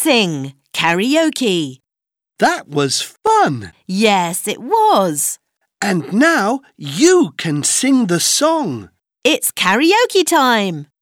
sing karaoke. That was fun! Yes, it was. And now you can sing the song. It's karaoke time.